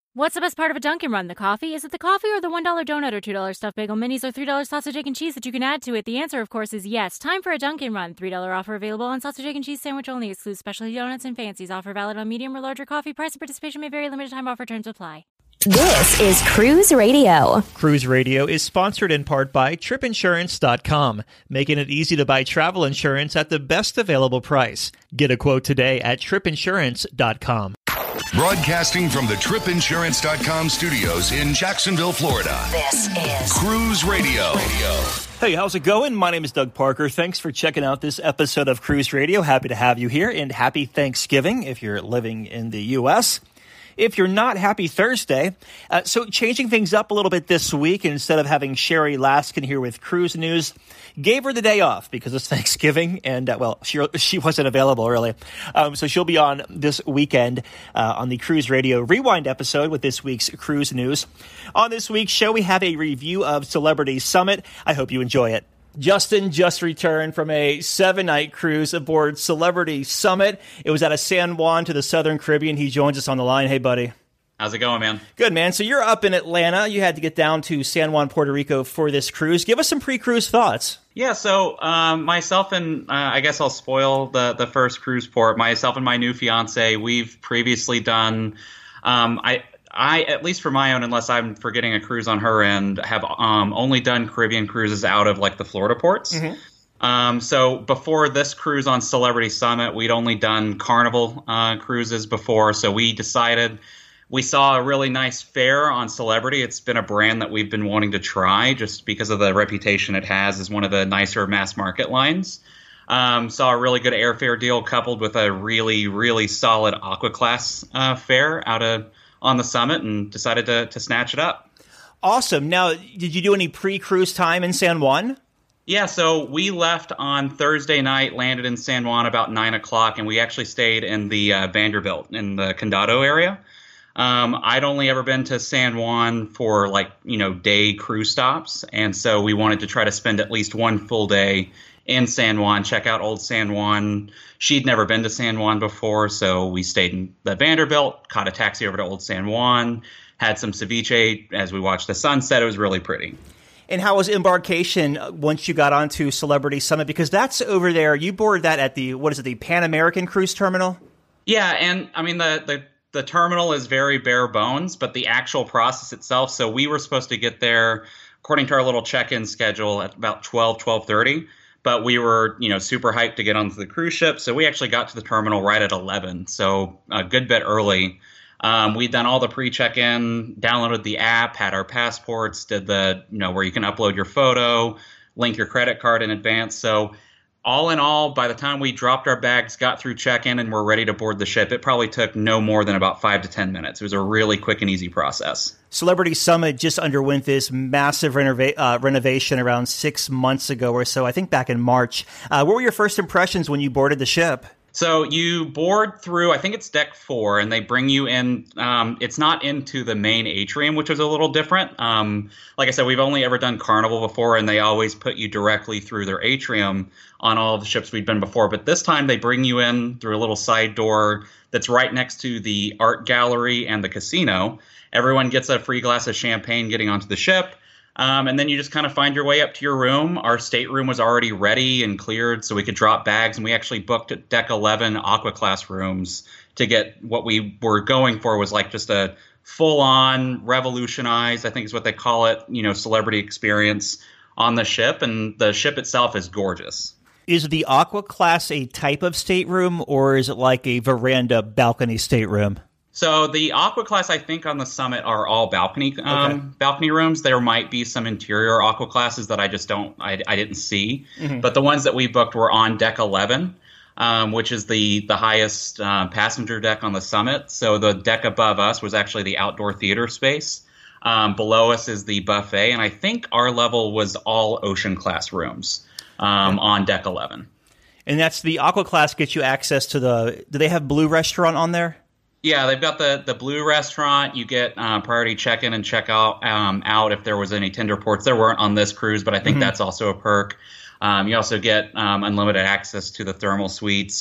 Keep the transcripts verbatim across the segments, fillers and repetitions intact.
What's the best part of a Dunkin' Run? The coffee? Is it the coffee or the one dollar donut or two dollar stuffed bagel minis or three dollar sausage, egg, and cheese that you can add to it? The answer, of course, is yes. Time for a Dunkin' Run. three dollar offer available on sausage, egg, and cheese sandwich only. Excludes specialty donuts and fancies. Offer valid on medium or larger coffee. Price and participation may vary. Limited time offer. Terms apply. This is Cruise Radio. Cruise Radio is sponsored in part by trip insurance dot com, making it easy to buy travel insurance at the best available price. Get a quote today at trip insurance dot com. Broadcasting from the trip insurance dot com studios in Jacksonville, Florida. This is Cruise Radio. Hey, how's it going? My name is Doug Parker. Thanks for checking out this episode of Cruise Radio. Happy to have you here, and happy Thanksgiving if you're living in the U S If you're not, happy Thursday. Uh, so changing things up a little bit this week, instead of having Sherry Laskin here with Cruise News, gave her the day off because it's Thanksgiving, and, uh, well, she she wasn't available, really. Um, so she'll be on this weekend uh, on the Cruise Radio Rewind episode with this week's Cruise News. On this week's show, we have a review of Celebrity Summit. I hope you enjoy it. Justin just returned from a seven-night cruise aboard Celebrity Summit. It was out of San Juan to the Southern Caribbean. He joins us on the line. Hey, buddy. How's it going, man? Good, man. So you're up in Atlanta. You had to get down to San Juan, Puerto Rico for this cruise. Give us some pre-cruise thoughts. Yeah, so um, myself and uh, I guess I'll spoil the, the first cruise port. Myself and my new fiance, we've previously done um, – I. I, at least for my own, unless I'm forgetting a cruise on her end, have um, only done Caribbean cruises out of like the Florida ports. Mm-hmm. Um, so before this cruise on Celebrity Summit, we'd only done Carnival uh, cruises before. So we decided we saw a really nice fare on Celebrity. It's been a brand that we've been wanting to try just because of the reputation it has as one of the nicer mass market lines. Um, saw a really good airfare deal coupled with a really, really solid Aqua Class uh, fare out of on the Summit, and decided to, to snatch it up. Awesome. Now, did you do any pre-cruise time in San Juan? Yeah, so we left on Thursday night, landed in San Juan about nine o'clock, and we actually stayed in the uh, Vanderbilt in the Condado area. Um, I'd only ever been to San Juan for like, you know, day cruise stops, and so we wanted to try to spend at least one full day in San Juan, check out Old San Juan. She'd never been to San Juan before, so we stayed in the Vanderbilt, caught a taxi over to Old San Juan, had some ceviche as we watched the sunset. It was really pretty. And how was embarkation once you got onto Celebrity Summit? Because that's over there. You boarded that at the, what is it, the Pan American Cruise Terminal? Yeah, and I mean, the, the, the terminal is very bare bones, but the actual process itself, so we were supposed to get there, according to our little check-in schedule, at about twelve, twelve thirty. But we were, you know, super hyped to get onto the cruise ship. So we actually got to the terminal right at eleven. So a good bit early. Um, we'd done all the pre-check-in, downloaded the app, had our passports, did the, you know, where you can upload your photo, link your credit card in advance. So all in all, by the time we dropped our bags, got through check-in, and were ready to board the ship, it probably took no more than about five to ten minutes. It was a really quick and easy process. Celebrity Summit just underwent this massive renova- uh, renovation around six months ago or so, I think back in March. Uh, what were your first impressions when you boarded the ship? So you board through, I think it's deck four, and they bring you in. Um, it's not into the main atrium, which is a little different. Um, like I said, we've only ever done Carnival before, and they always put you directly through their atrium on all of the ships we've been before. But this time they bring you in through a little side door that's right next to the art gallery and the casino. Everyone gets a free glass of champagne getting onto the ship. Um, and then you just kind of find your way up to your room. Our stateroom was already ready and cleared, so we could drop bags. And we actually booked at deck eleven Aqua Class rooms to get what we were going for was like just a full-on revolutionized, I think is what they call it, you know, celebrity experience on the ship. And the ship itself is gorgeous. Is the Aqua Class a type of stateroom, or is it like a veranda balcony stateroom? So the Aqua Class, I think, on the Summit are all balcony um, okay. balcony rooms. There might be some interior Aqua Classes that I just don't, I, I didn't see. Mm-hmm. But the ones that we booked were on deck eleven, um, which is the the highest uh, passenger deck on the Summit. So the deck above us was actually the outdoor theater space. Um, below us is the buffet, and I think our level was all Ocean Class rooms um, okay. on deck eleven. And that's the Aqua Class gets you access to the. Do they have Blue Restaurant on there? Yeah, they've got the, the Blue Restaurant. You get uh, priority check-in and check-out um, out if there was any tender ports. There weren't on this cruise, but I think mm-hmm. that's also a perk. Um, you also get um, unlimited access to the thermal suites.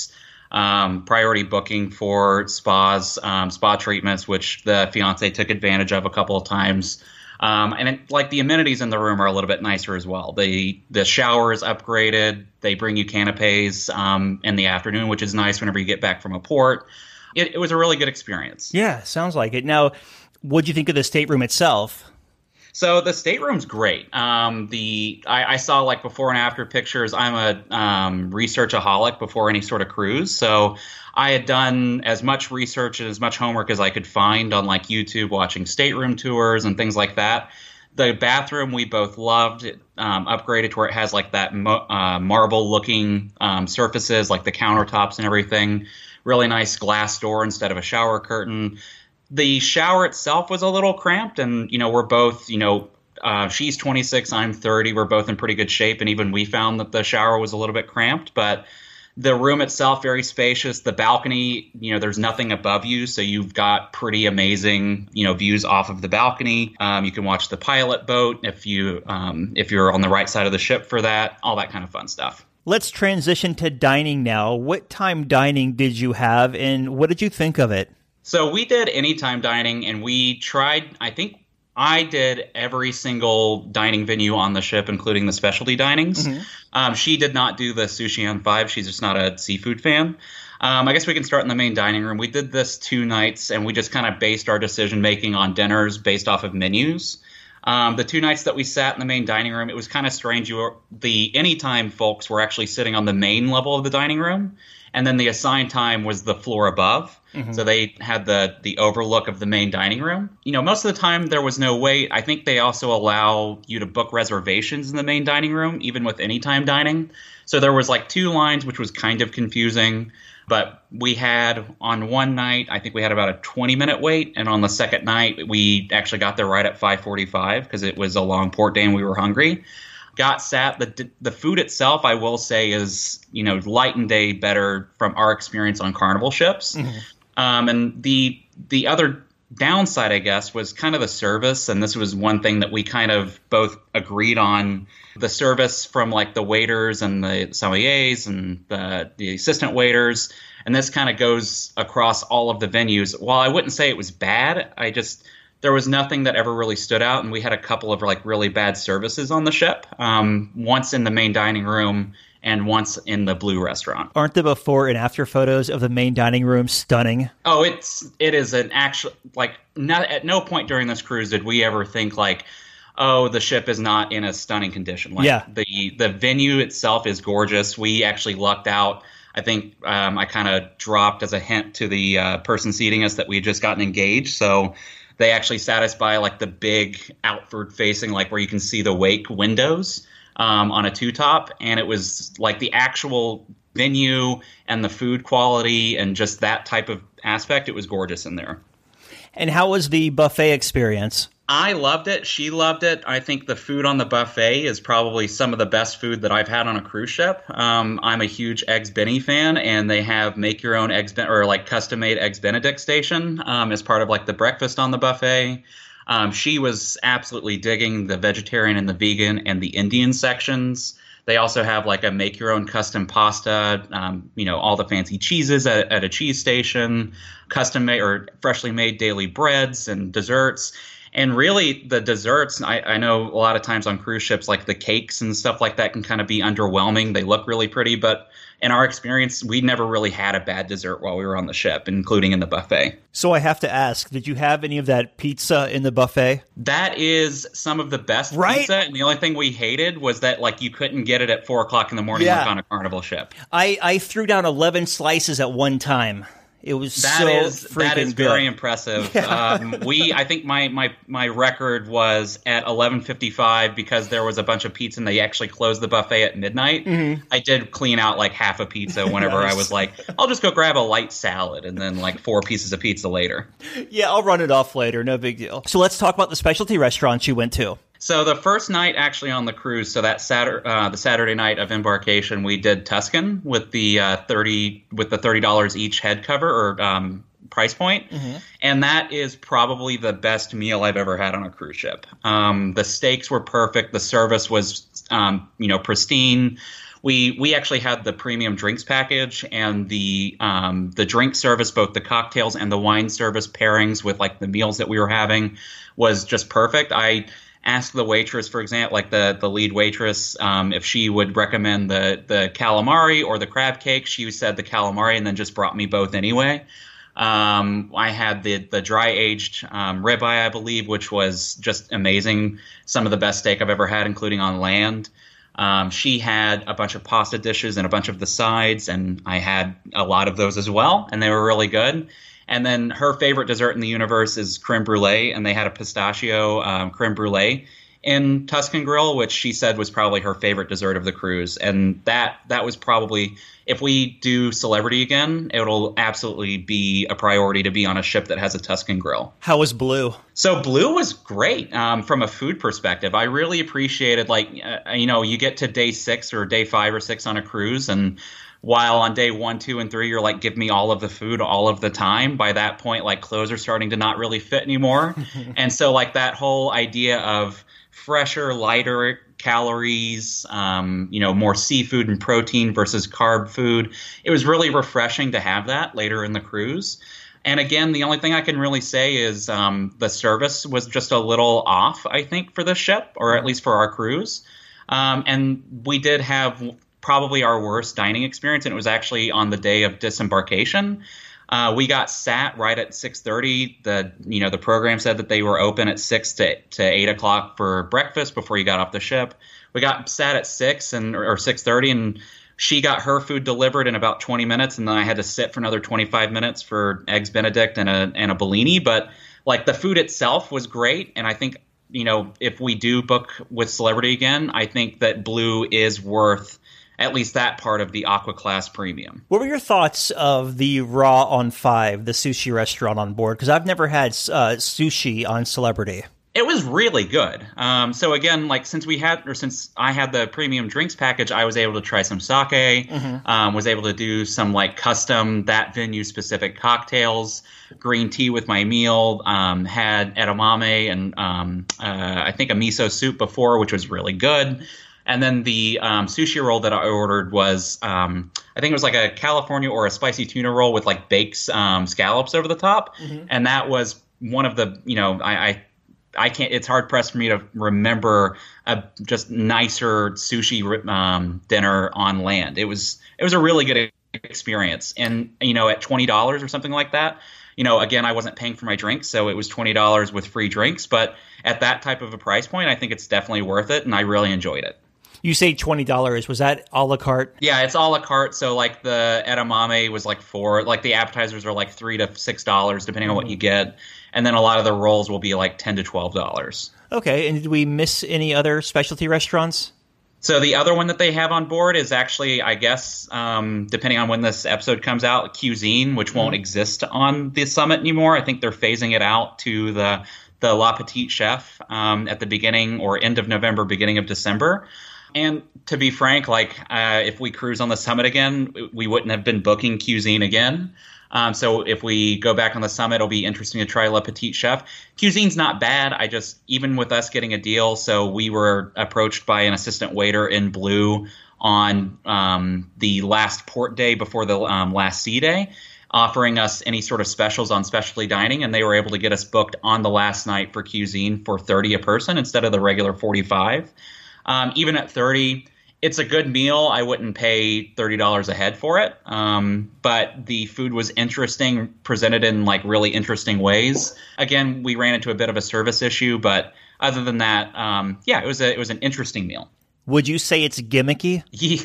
um, priority booking for spas, um, spa treatments, which the fiance took advantage of a couple of times. Um, and it, like the amenities in the room are a little bit nicer as well. The the shower is upgraded. They bring you canapes um, in the afternoon, which is nice whenever you get back from a port. It, it was a really good experience. Yeah, sounds like it. Now, what'd you think of the stateroom itself? So the stateroom's great. Um, the I, I saw like before and after pictures. I'm a um, researchaholic before any sort of cruise, so I had done as much research and as much homework as I could find on like YouTube, watching stateroom tours and things like that. The bathroom we both loved. It, um, upgraded to where it has like that mo- uh, marble-looking um, surfaces, like the countertops and everything. Really nice glass door instead of a shower curtain. The shower itself was a little cramped, and, you know, we're both, you know, uh, she's twenty-six, I'm thirty. We're both in pretty good shape, and even we found that the shower was a little bit cramped, but the room itself, very spacious. The balcony, you know, there's nothing above you, so you've got pretty amazing, you know, views off of the balcony. Um, you can watch the pilot boat if you, um, if you're on the right side of the ship for that, all that kind of fun stuff. Let's transition to dining now. What time dining did you have, and what did you think of it? So we did anytime dining, and we tried, I think I did every single dining venue on the ship, including the specialty dinings. Mm-hmm. Um, she did not do the sushi on five. She's just not a seafood fan. Um, I guess we can start in the main dining room. We did this two nights, and we just kind of based our decision-making on dinners based off of menus. Um, the two nights that we sat in the main dining room, it was kind of strange. You were, the anytime folks were actually sitting on the main level of the dining room, and then the assigned time was the floor above. Mm-hmm. So they had the the overlook of the main dining room. You know, most of the time there was no wait. I think they also allow you to book reservations in the main dining room, even with anytime dining. So there was like two lines, which was kind of confusing. But we had on one night, I think we had about a twenty minute wait. And on the second night, we actually got there right at five forty-five because it was a long port day and we were hungry. Got sat. The the food itself, I will say, is, you know, light and day better from our experience on Carnival ships. Mm-hmm. Um, and the the other downside, I guess, was kind of the service. And this was one thing that we kind of both agreed on. The service from like the waiters and the sommeliers and the, the assistant waiters. And this kind of goes across all of the venues. While I wouldn't say it was bad, I just... there was nothing that ever really stood out, and we had a couple of like really bad services on the ship. Um, once in the main dining room and once in the Blue restaurant. Aren't the before and after photos of the main dining room stunning? Oh, it's it is an actual like not at no point during this cruise did we ever think like, oh, the ship is not in a stunning condition. Like, yeah, the the venue itself is gorgeous. We actually lucked out. I think um, I kind of dropped as a hint to the uh, person seating us that we had just gotten engaged. So they actually sat us by like the big outward facing, like where you can see the wake windows um, on a two top. And it was like the actual venue and the food quality and just that type of aspect. It was gorgeous in there. And how was the buffet experience? I loved it. She loved it. I think the food on the buffet is probably some of the best food that I've had on a cruise ship. Um, I'm a huge Eggs Benny fan, and they have make your own eggs ben- or like custom made Eggs Benedict station um, as part of like the breakfast on the buffet. Um, she was absolutely digging the vegetarian and the vegan and the Indian sections. They also have like a make your own custom pasta, um, you know, all the fancy cheeses at, at a cheese station, custom made or freshly made daily breads and desserts. And really, the desserts, I, I know a lot of times on cruise ships, like the cakes and stuff like that can kind of be underwhelming. They look really pretty, but in our experience, we never really had a bad dessert while we were on the ship, including in the buffet. So I have to ask, did you have any of that pizza in the buffet? That is some of the best right? pizza, and the only thing we hated was that like you couldn't get it at four o'clock in the morning yeah. like on a Carnival ship. I, I threw down eleven slices at one time. It was that so is freaking that is good. very impressive. Yeah. Um, we I think my, my my record was at eleven fifty-five because there was a bunch of pizza and they actually closed the buffet at midnight. Mm-hmm. I did clean out like half a pizza whenever nice. I was like, I'll just go grab a light salad, and then like four pieces of pizza later. Yeah, I'll run it off later. No big deal. So let's talk about the specialty restaurants you went to. So the first night actually on the cruise, so that Saturday, uh, the Saturday night of embarkation, we did Tuscan with the uh, thirty with the thirty dollars each head cover or um, price point, mm-hmm. and that is probably the best meal I've ever had on a cruise ship. Um, the steaks were perfect, the service was um, you know pristine. we we actually had the premium drinks package, and the um, the drink service, both the cocktails and the wine service pairings with like the meals that we were having, was just perfect. I asked the waitress, for example, like the the lead waitress, um, if she would recommend the the calamari or the crab cake. She said the calamari, and then just brought me both anyway. Um, I had the the dry aged um, ribeye, I believe, which was just amazing. Some of the best steak I've ever had, including on land. Um, she had a bunch of pasta dishes and a bunch of the sides, and I had a lot of those as well, and they were really good. And then her favorite dessert in the universe is creme brulee, and they had a pistachio um, creme brulee in Tuscan Grill, which she said was probably her favorite dessert of the cruise. And that that was probably, if we do Celebrity again, it'll absolutely be a priority to be on a ship that has a Tuscan Grill. How was Blue? So Blue was great um, from a food perspective. I really appreciated, like, uh, you know, you get to day six or day five or six on a cruise, and while on day one, two, and three, you're like, give me all of the food all of the time. By that point, like, clothes are starting to not really fit anymore. And so, like, that whole idea of fresher, lighter calories, um, you know, more seafood and protein versus carb food. It was really refreshing to have that later in the cruise. And again, the only thing I can really say is um, the service was just a little off, I think, for this ship, or at least for our cruise. Um, and we did have probably our worst dining experience, and it was actually on the day of disembarkation. Uh, we got sat right at six thirty. The you know the program said that they were open at six to to eight o'clock for breakfast before you got off the ship. We got sat at six and or six thirty, and she got her food delivered in about twenty minutes, and then I had to sit for another twenty-five minutes for eggs Benedict and a and a Bellini. But like, the food itself was great, and I think, you know, if we do book with Celebrity again, I think that Blue is worth at least that part of the Aqua Class Premium. What were your thoughts of the Raw on Five, the sushi restaurant on board? Because I've never had uh, sushi on Celebrity. It was really good. Um, so again, like, since we had, or since I had the premium drinks package, I was able to try some sake, mm-hmm. um, was able to do some like custom that venue specific cocktails, green tea with my meal, um, had edamame and um, uh, I think a miso soup before, which was really good. And then the um, sushi roll that I ordered was, um, I think it was like a California or a spicy tuna roll with like baked um, scallops over the top. Mm-hmm. And that was one of the, you know, I, I, I can't, it's hard pressed for me to remember a just nicer sushi um, dinner on land. It was, it was a really good experience. And, you know, at twenty dollars or something like that, you know, again, I wasn't paying for my drinks, so it was twenty dollars with free drinks. But at that type of a price point, I think it's definitely worth it. And I really enjoyed it. You say twenty dollars. Was that a la carte? Yeah, it's a la carte. So like the edamame was like four, like the appetizers are like three to six dollars depending on what you get. And then a lot of the rolls will be like ten to twelve dollars. Okay. And did we miss any other specialty restaurants? So the other one that they have on board is actually, I guess, um, depending on when this episode comes out, Cuisine, which won't mm-hmm. exist on the Summit anymore. I think they're phasing it out to the, the La Petite Chef um, at the beginning or end of November, beginning of December. And to be frank, like uh, if we cruise on the Summit again, we wouldn't have been booking Cuisine again. Um, so if we go back on the Summit, it'll be interesting to try La Petite Chef. Cuisine's not bad. I just, even with us getting a deal, so we were approached by an assistant waiter in Blue on um, the last port day before the um, last sea day, offering us any sort of specials on specialty dining, and they were able to get us booked on the last night for Cuisine for thirty a person instead of the regular forty-five. Um, even at thirty, it's a good meal. I wouldn't pay thirty dollars a head for it. Um, but the food was interesting, presented in like really interesting ways. Again, we ran into a bit of a service issue, but other than that, um, yeah, it was a, it was an interesting meal. Would you say it's gimmicky?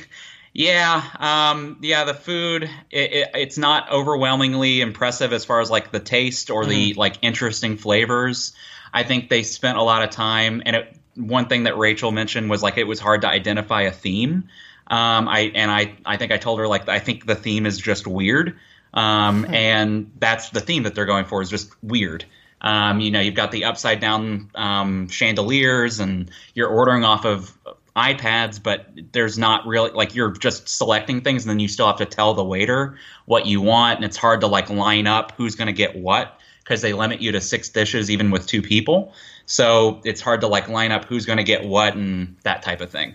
Yeah. Um, yeah. The food, it, it, it's not overwhelmingly impressive as far as like the taste or mm. the like interesting flavors. I think they spent a lot of time, and it, one thing that Rachel mentioned was like it was hard to identify a theme. Um, I and I I think I told her like I think the theme is just weird, um, and that's the theme that they're going for is just weird. Um, you know, you've got the upside down um, chandeliers, and you're ordering off of iPads, but there's not really like you're just selecting things, and then you still have to tell the waiter what you want, and it's hard to like line up who's going to get what because they limit you to six dishes even with two people. So it's hard to like line up who's going to get what and that type of thing.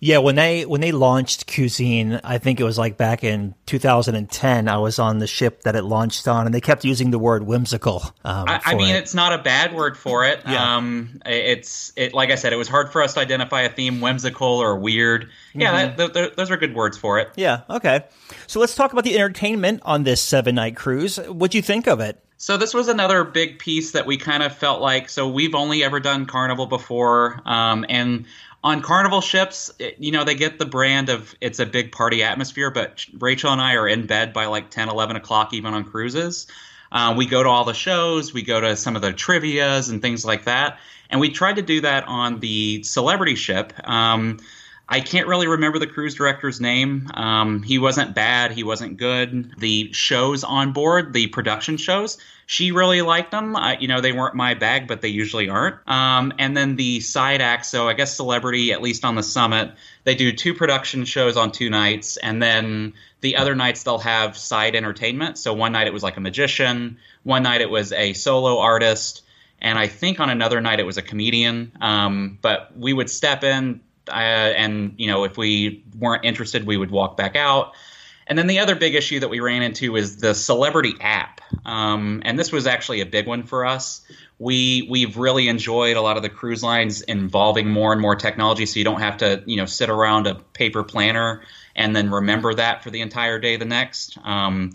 Yeah, when they when they launched Cuisine, I think it was like back in two thousand ten, I was on the ship that it launched on, and they kept using the word whimsical. Um, I, I mean, it. it's not a bad word for it. Yeah. Um, it's it like I said, it was hard for us to identify a theme, whimsical or weird. Yeah, Mm-hmm. that, th- th- those are good words for it. Yeah, okay. So let's talk about the entertainment on this seven-night cruise. What'd you think of it? So this was another big piece that we kind of felt like, so we've only ever done Carnival before, um, and on Carnival ships, it, you know, they get the brand of it's a big party atmosphere, but Rachel and I are in bed by like ten, eleven o'clock even on cruises. Uh, we go to all the shows, we go to some of the trivias and things like that, and we tried to do that on the Celebrity ship. Um, I can't really remember the cruise director's name. Um, he wasn't bad. He wasn't good. The shows on board, the production shows, she really liked them. Uh, you know, they weren't my bag, but they usually aren't. Um, and then the side acts, so I guess Celebrity, at least on the Summit, they do two production shows on two nights. And then the other nights they'll have side entertainment. So one night it was like a magician. One night it was a solo artist. And I think on another night it was a comedian. Um, but we would step in. Uh, and, you know, if we weren't interested, we would walk back out. And then the other big issue that we ran into is the Celebrity app. Um, and this was actually a big one for us. We, we've really enjoyed a lot of the cruise lines involving more and more technology, so you don't have to, you know, sit around a paper planner and then remember that for the entire day the next. Um,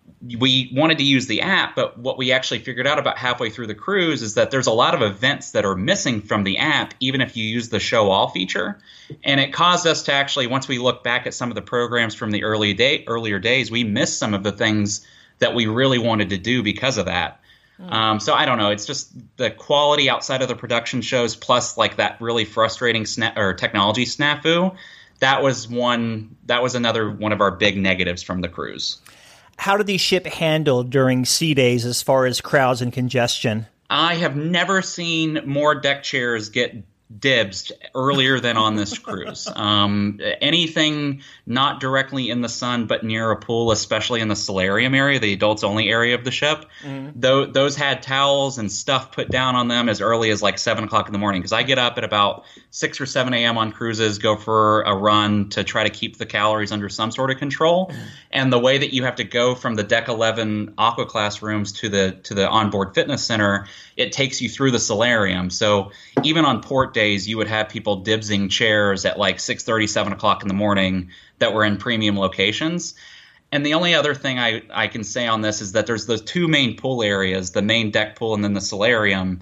we wanted to use the app, but what we actually figured out about halfway through the cruise is that there's a lot of events that are missing from the app, even if you use the show all feature. And it caused us to actually, once we look back at some of the programs from the early day, earlier days, we missed some of the things that we really wanted to do because of that. Mm. Um, so I don't know. It's just the quality outside of the production shows, plus like that really frustrating sna- or technology snafu. That was one. That was another one of our big negatives from the cruise. How did the ship handle during sea days as far as crowds and congestion? I have never seen more deck chairs get dibs earlier than on this cruise. Um, anything not directly in the sun but near a pool, especially in the solarium area, the adults only area of the ship, mm-hmm. th- those had towels and stuff put down on them as early as like seven o'clock in the morning. Because I get up at about six or seven a.m. on cruises, go for a run to try to keep the calories under some sort of control. Mm-hmm. And the way that you have to go from the Deck eleven Aqua Class rooms to the to the onboard fitness center, it takes you through the solarium. So even on port days, you would have people dibsing chairs at like six thirty, seven o'clock in the morning that were in premium locations. And the only other thing I, I can say on this is that there's the two main pool areas, the main deck pool and then the solarium.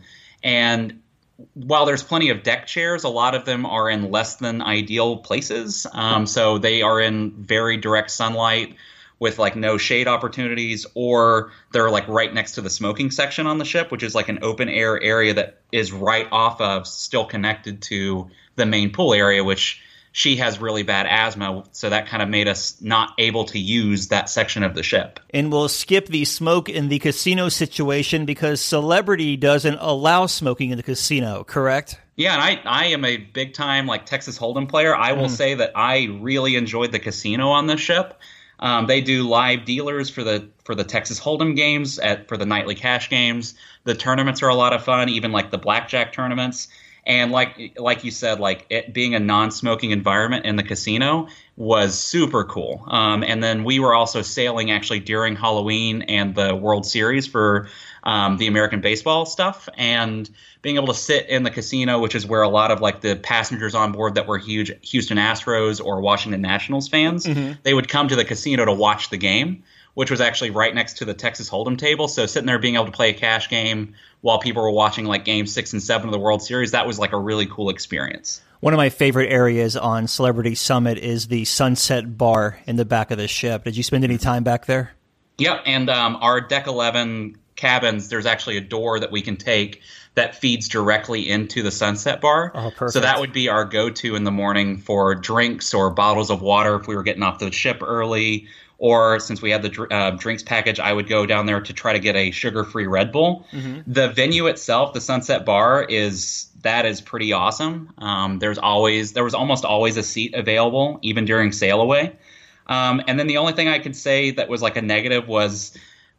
And while there's plenty of deck chairs, a lot of them are in less than ideal places. Um, so they are in very direct sunlight with like no shade opportunities, or they're like right next to the smoking section on the ship, which is like an open air area that is right off of, still connected to the main pool area, which she has really bad asthma. So that kind of made us not able to use that section of the ship. And we'll skip the smoke in the casino situation because Celebrity doesn't allow smoking in the casino, correct? Yeah, and I, I am a big time like Texas Hold'em player. I will mm. say that I really enjoyed the casino on this ship. Um, they do live dealers for the for the Texas Hold'em games, at for the nightly cash games. The tournaments are a lot of fun, even like the blackjack tournaments. And like like you said, like it being a non-smoking environment in the casino was super cool. Um, and then we were also sailing actually during Halloween and the World Series for um, the American baseball stuff, and being able to sit in the casino, which is where a lot of like the passengers on board that were huge Houston Astros or Washington Nationals fans, mm-hmm. they would come to the casino to watch the game, which was actually right next to the Texas Hold'em table. So sitting there being able to play a cash game while people were watching like game six and seven of the World Series, that was like a really cool experience. One of my favorite areas on Celebrity Summit is the Sunset Bar in the back of the ship. Did you spend any time back there? Yep, and um, our Deck eleven cabins, there's actually a door that we can take that feeds directly into the Sunset Bar. Oh, perfect. So that would be our go-to in the morning for drinks or bottles of water if we were getting off the ship early. Or since we had the uh, drinks package, I would go down there to try to get a sugar-free Red Bull. Mm-hmm. The venue itself, the Sunset Bar, is that is pretty awesome. Um, there's always there was almost always a seat available, even during sail away. Um, and then the only thing I could say that was like a negative was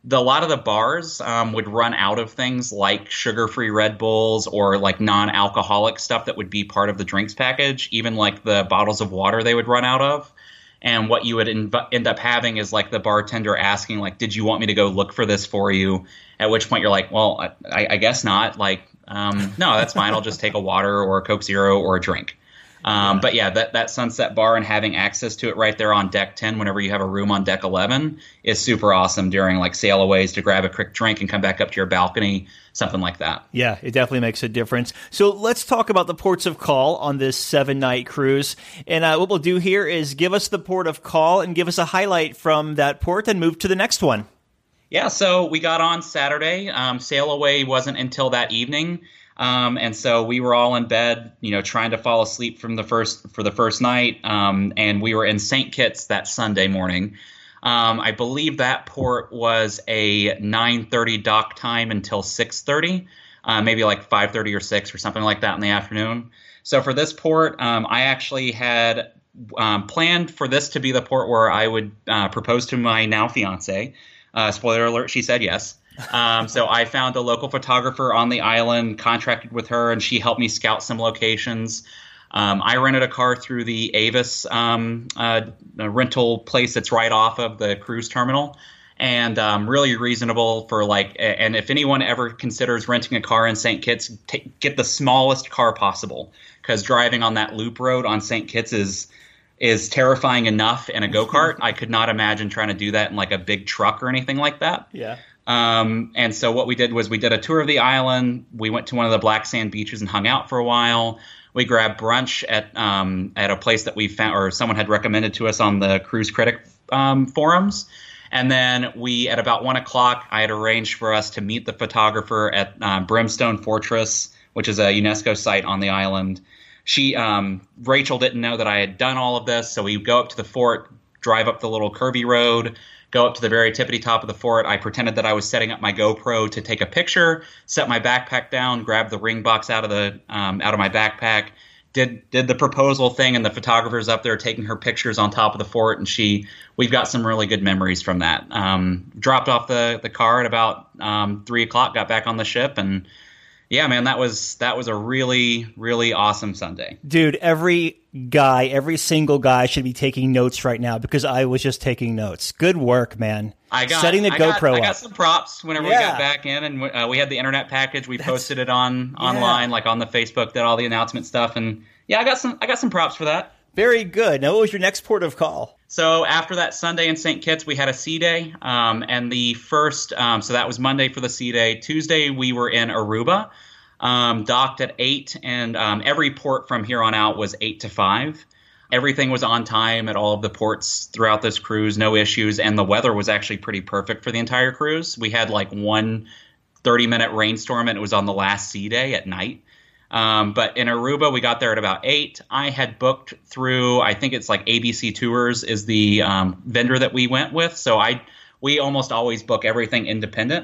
the, a lot of the bars um, would run out of things like sugar-free Red Bulls or like non-alcoholic stuff that would be part of the drinks package, even like the bottles of water they would run out of. And what you would inv- end up having is like the bartender asking, like, did you want me to go look for this for you? At which point you're like, well, I, I guess not. Like, um, no, that's fine. I'll just take a water or a Coke Zero or a drink. Um, but yeah, that, that Sunset Bar and having access to it right there on deck ten whenever you have a room on deck eleven is super awesome during like sailaways to grab a quick drink and come back up to your balcony, something like that. Yeah, it definitely makes a difference. So let's talk about the ports of call on this seven-night cruise. And uh, what we'll do here is give us the port of call and give us a highlight from that port and move to the next one. Yeah, so we got on Saturday. Um, sail away wasn't until that evening. Um, and so we were all in bed, you know, trying to fall asleep from the first for the first night. Um, and we were in Saint Kitts that Sunday morning. Um, I believe that port was a nine thirty dock time until six thirty, uh, maybe like five thirty or six or something like that in the afternoon. So for this port, um, I actually had um, planned for this to be the port where I would uh, propose to my now fiance. Uh, spoiler alert, she said yes. Um, so I found a local photographer on the island, contracted with her, and she helped me scout some locations. Um, I rented a car through the Avis um, uh, rental place that's right off of the cruise terminal, and um, really reasonable for like. And if anyone ever considers renting a car in Saint Kitts, t- get the smallest car possible, because driving on that loop road on Saint Kitts is is terrifying enough in a go-kart. I could not imagine trying to do that in like a big truck or anything like that. Yeah. Um, and so what we did was we did a tour of the island. We went to one of the black sand beaches and hung out for a while. We grabbed brunch at um, at a place that we found or someone had recommended to us on the Cruise Critic um, forums. And then we, at about one o'clock, I had arranged for us to meet the photographer at uh, Brimstone Fortress, which is a UNESCO site on the island. She, um, Rachel didn't know that I had done all of this. So we go up to the fort, drive up the little curvy road, go up to the very tippity top of the fort. I pretended that I was setting up my GoPro to take a picture, set my backpack down, grab the ring box out of the um, out of my backpack, did did the proposal thing, and the photographer's up there taking her pictures on top of the fort. And she, we've got some really good memories from that. Um, dropped off the the car at about um, three o'clock, got back on the ship, and yeah, man, that was that was a really, really awesome Sunday. Dude, every guy, every single guy should be taking notes right now, because I was just taking notes. Good work, man. I got setting the I GoPro got, up. I got some props whenever Yeah. we got back in, and uh, we had the internet package. We That's, posted it on yeah. online, like on the Facebook, did all the announcement stuff, and yeah, I got some I got some props for that. Very good. Now, what was your next port of call? So after that Sunday in Saint Kitts, we had a sea day, um, and the first, um, so that was Monday for the sea day. Tuesday, we were in Aruba. Um, docked at eight, and um, every port from here on out was eight to five. Everything was on time at all of the ports throughout this cruise, no issues, and the weather was actually pretty perfect for the entire cruise. We had like one thirty-minute rainstorm, and it was on the last sea day at night. Um, but in Aruba, we got there at about eight. I had booked through, I think it's like A B C Tours is the um, vendor that we went with, so I we almost always book everything independent.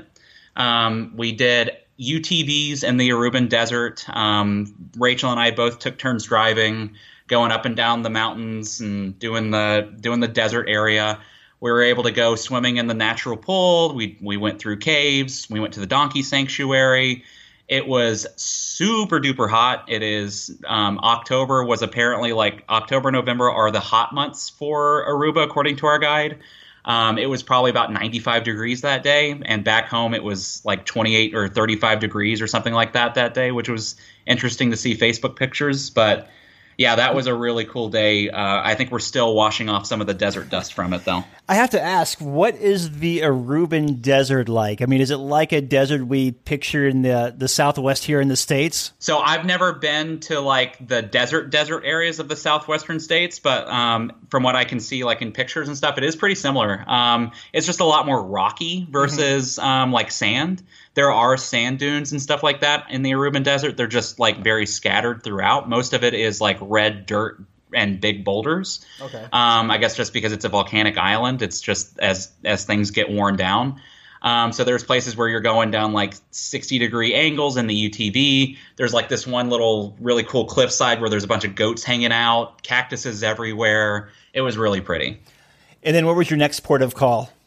Um, we did U T Vs in the Aruban Desert. Um, Rachel and I both took turns driving, going up and down the mountains and doing the doing the desert area. We were able to go swimming in the natural pool. We we went through caves. We went to the donkey sanctuary. It was super duper hot. It is um, October was apparently like October, November are the hot months for Aruba, according to our guide. Um, it was probably about ninety-five degrees that day, and back home it was like twenty-eight or thirty-five degrees or something like that that day, which was interesting to see Facebook pictures. But yeah, that was a really cool day. Uh, I think we're still washing off some of the desert dust from it, though. I have to ask, what is the Aruban Desert like? I mean, is it like a desert we picture in the the Southwest here in the States? So I've never been to like the desert desert areas of the southwestern states, but um, from what I can see, like in pictures and stuff, it is pretty similar. Um, it's just a lot more rocky versus mm-hmm. um, like sand. There are sand dunes and stuff like that in the Aruban Desert. They're just like very scattered throughout. Most of it is like red dirt and big boulders. Okay. Um, I guess just because it's a volcanic island, it's just as as things get worn down. Um, so there's places where you're going down like sixty degree angles in the U T V. There's like this one little really cool cliffside where there's a bunch of goats hanging out, cactuses everywhere. It was really pretty. And then what was your next port of call?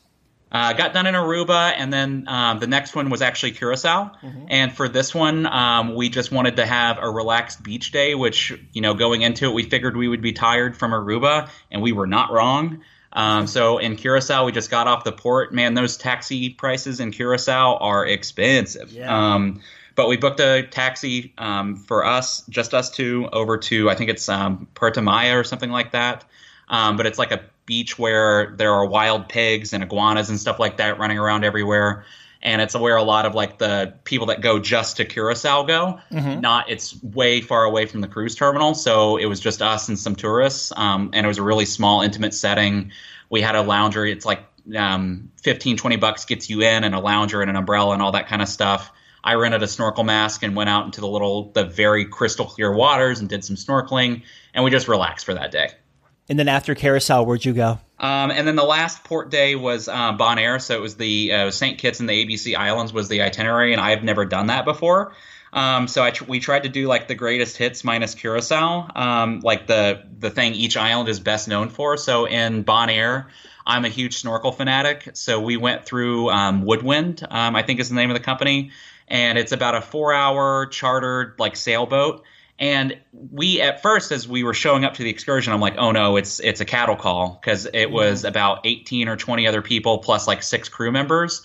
Uh, got done in Aruba, and then um, the next one was actually Curacao. Mm-hmm. And for this one, um, we just wanted to have a relaxed beach day, which, you know, going into it, we figured we would be tired from Aruba, and we were not wrong. Um, so in Curacao, we just got off the port. Man, those taxi prices in Curacao are expensive. Yeah. Um, but we booked a taxi um, for us, just us two, over to, I think it's um, Puerto Maya or something like that. Um, but it's like a beach where there are wild pigs and iguanas and stuff like that running around everywhere. And it's where a lot of like the people that go just to Curacao go. Mm-hmm. Not, it's way far away from the cruise terminal. So it was just us and some tourists. Um, and it was a really small, intimate setting. We had a lounger. It's like um, fifteen, twenty bucks gets you in, and a lounger and an umbrella and all that kind of stuff. I rented a snorkel mask and went out into the little, the very crystal clear waters and did some snorkeling. And we just relaxed for that day. And then after Curacao, where'd you go? Um, and then the last port day was uh, Bonaire. So it was the uh, Saint Kitts and the A B C Islands was the itinerary, and I have never done that before. Um, so I tr- we tried to do like the greatest hits minus Curacao, um, like the the thing each island is best known for. So in Bonaire, I'm a huge snorkel fanatic. So we went through um, Woodwind, um, I think is the name of the company, and it's about a four-hour chartered like sailboat. And we, at first, as we were showing up to the excursion, I'm like, oh no, it's it's a cattle call, because it was about eighteen or twenty other people plus like six crew members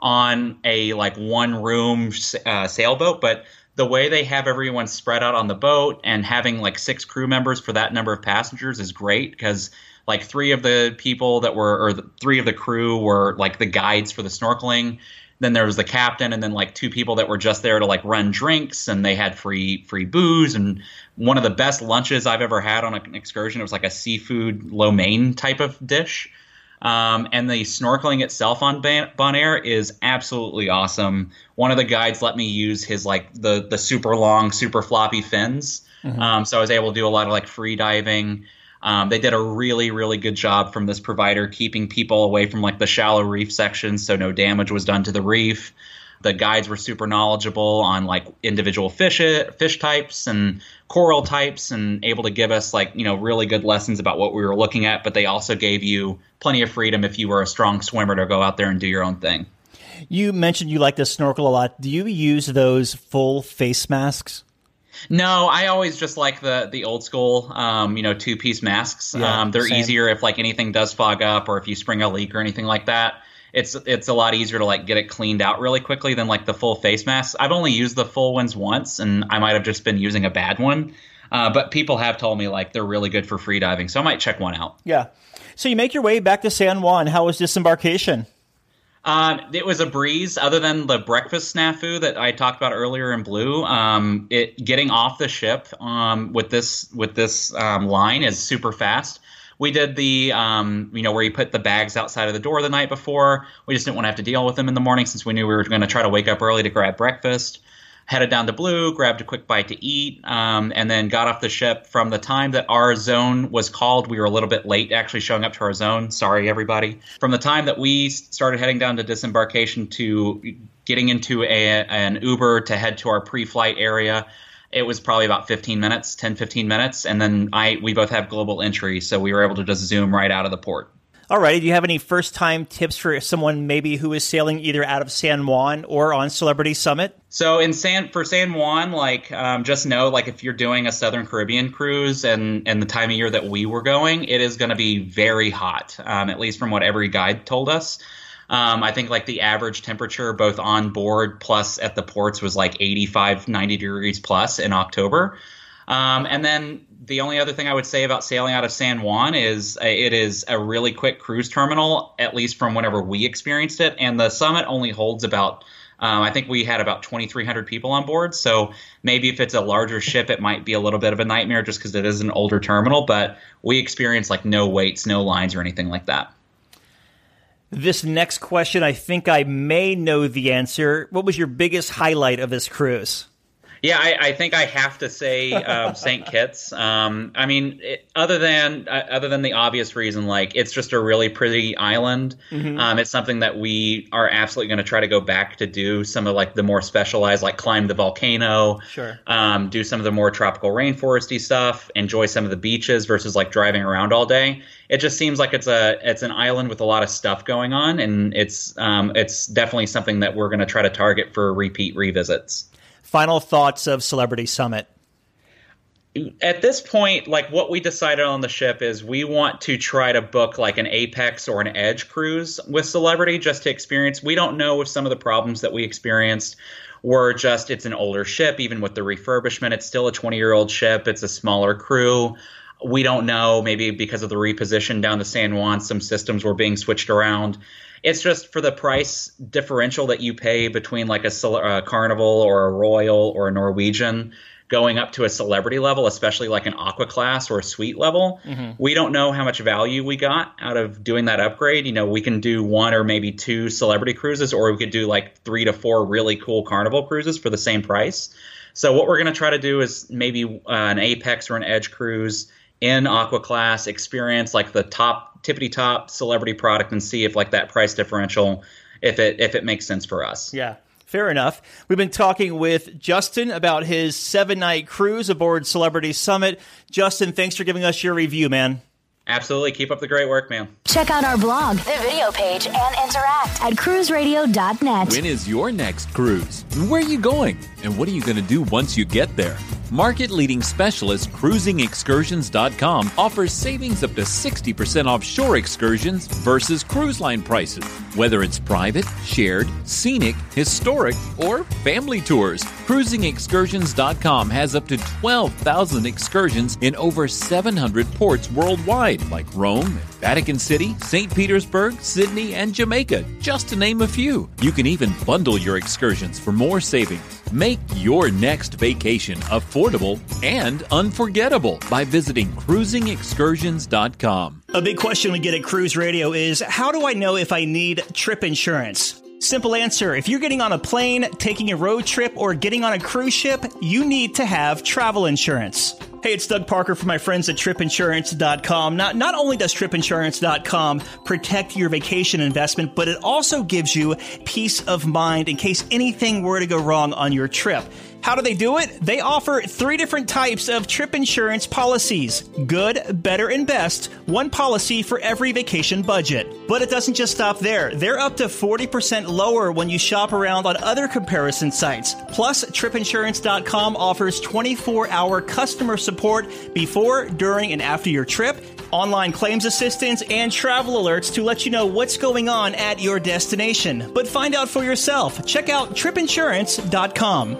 on a like one room uh, sailboat. But the way they have everyone spread out on the boat and having like six crew members for that number of passengers is great, because like three of the people that were, or the, three of the crew were like the guides for the snorkeling. Then there was the captain, and then like two people that were just there to like run drinks, and they had free free booze. And one of the best lunches I've ever had on an excursion, it was like a seafood lo mein type of dish. Um, and the snorkeling itself on Bonaire is absolutely awesome. One of the guides let me use his like the the super long, super floppy fins. Mm-hmm. Um, so I was able to do a lot of like free diving. Um, they did a really, really good job from this provider keeping people away from like the shallow reef sections, so no damage was done to the reef. The guides were super knowledgeable on like individual fish fish types and coral types, and able to give us like, you know, really good lessons about what we were looking at. But they also gave you plenty of freedom if you were a strong swimmer to go out there and do your own thing. You mentioned you like to snorkel a lot. Do you use those full face masks? No, I always just like the the old school, um, you know, two piece masks. Yeah, um, they're same. easier if like anything does fog up, or if you spring a leak or anything like that. It's it's a lot easier to like get it cleaned out really quickly than like the full face masks. I've only used the full ones once, and I might have just been using a bad one. Uh, but people have told me like they're really good for free diving, so I might check one out. Yeah. So you make your way back to San Juan. How was disembarkation? Um, it was a breeze, other than the breakfast snafu that I talked about earlier in Blue. Um, it getting off the ship um, with this with this um, line is super fast. We did the, um, you know, where you put the bags outside of the door the night before. We just didn't want to have to deal with them in the morning, since we knew we were going to try to wake up early to grab breakfast. Headed down to Blue, grabbed a quick bite to eat, um, and then got off the ship. From the time that our zone was called, we were a little bit late actually showing up to our zone. Sorry, everybody. From the time that we started heading down to disembarkation to getting into a, an Uber to head to our pre-flight area, it was probably about fifteen minutes, ten, fifteen minutes. And then I we both have global entry, so we were able to just zoom right out of the port. All right. Do you have any first-time tips for someone maybe who is sailing either out of San Juan or on Celebrity Summit? So in San for San Juan, like um, just know, like if you're doing a Southern Caribbean cruise and and the time of year that we were going, it is going to be very hot, um, at least from what every guide told us. Um, I think like the average temperature both on board plus at the ports was like eighty-five, ninety degrees plus in October. Um, and then the only other thing I would say about sailing out of San Juan is uh, it is a really quick cruise terminal, at least from whenever we experienced it. And the Summit only holds about, um, I think we had about twenty-three hundred people on board. So maybe if it's a larger ship, it might be a little bit of a nightmare just because it is an older terminal. But we experienced like no waits, no lines or anything like that. This next question, I think I may know the answer. What was your biggest highlight of this cruise? Yeah, I, I think I have to say uh, Saint Kitts. Um, I mean, it, other than uh, other than the obvious reason, like it's just a really pretty island. Mm-hmm. Um, it's something that we are absolutely going to try to go back to do some of like the more specialized, like climb the volcano, sure, um, do some of the more tropical rainforesty stuff, enjoy some of the beaches versus like driving around all day. It just seems like it's a it's an island with a lot of stuff going on, and it's um, it's definitely something that we're going to try to target for repeat revisits. Final thoughts of Celebrity Summit. At this point, like what we decided on the ship is we want to try to book like an Apex or an Edge cruise with Celebrity just to experience. We don't know if some of the problems that we experienced were just it's an older ship, even with the refurbishment. It's still a twenty-year-old ship. It's a smaller crew. We don't know, maybe because of the reposition down to San Juan, some systems were being switched around. It's just for the price differential that you pay between like a, a Carnival or a Royal or a Norwegian going up to a Celebrity level, especially like an Aqua Class or a Suite level. Mm-hmm. We don't know how much value we got out of doing that upgrade. You know, we can do one or maybe two Celebrity cruises, or we could do like three to four really cool Carnival cruises for the same price. So what we're going to try to do is maybe uh, an Apex or an Edge cruise in Aqua Class, experience like the top tippity top Celebrity product and see if like that price differential, if it if it makes sense for us. Yeah, fair enough. We've been talking with Justin about his seven night cruise aboard Celebrity Summit. Justin, thanks for giving us your review, man. Absolutely. Keep up the great work, man. Check out our blog, the video page, and interact at cruise radio dot net. When is your next cruise? And where are you going? And what are you going to do once you get there? Market-leading specialist cruising excursions dot com offers savings up to sixty percent off shore excursions versus cruise line prices. Whether it's private, shared, scenic, historic, or family tours, cruising excursions dot com has up to twelve thousand excursions in over seven hundred ports worldwide, like Rome, Vatican City, Saint Petersburg, Sydney, and Jamaica, just to name a few. You can even bundle your excursions for more savings. Make your next vacation affordable and unforgettable by visiting cruising excursions dot com. A big question we get at Cruise Radio is, how do I know if I need trip insurance? Simple answer. If you're getting on a plane, taking a road trip, or getting on a cruise ship, you need to have travel insurance. Hey, it's Doug Parker from my friends at trip insurance dot com. Not, not only does trip insurance dot com protect your vacation investment, but it also gives you peace of mind in case anything were to go wrong on your trip. How do they do it? They offer three different types of trip insurance policies. Good, better, and best. One policy for every vacation budget. But it doesn't just stop there. They're up to forty percent lower when you shop around on other comparison sites. Plus, trip insurance dot com offers twenty-four hour customer support before, during, and after your trip, online claims assistance, and travel alerts to let you know what's going on at your destination. But find out for yourself. Check out trip insurance dot com.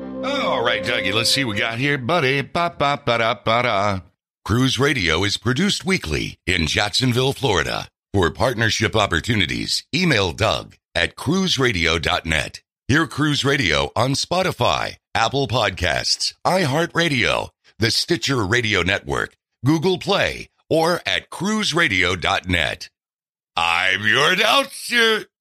All right, Dougie, let's see what we got here, buddy. Ba-ba-ba-da-ba-da. Cruise Radio is produced weekly in Jacksonville, Florida. For partnership opportunities, email Doug at cruise radio dot net. Hear Cruise Radio on Spotify, Apple Podcasts, iHeartRadio, the Stitcher Radio Network, Google Play, or at cruise radio dot net. I'm your announcer,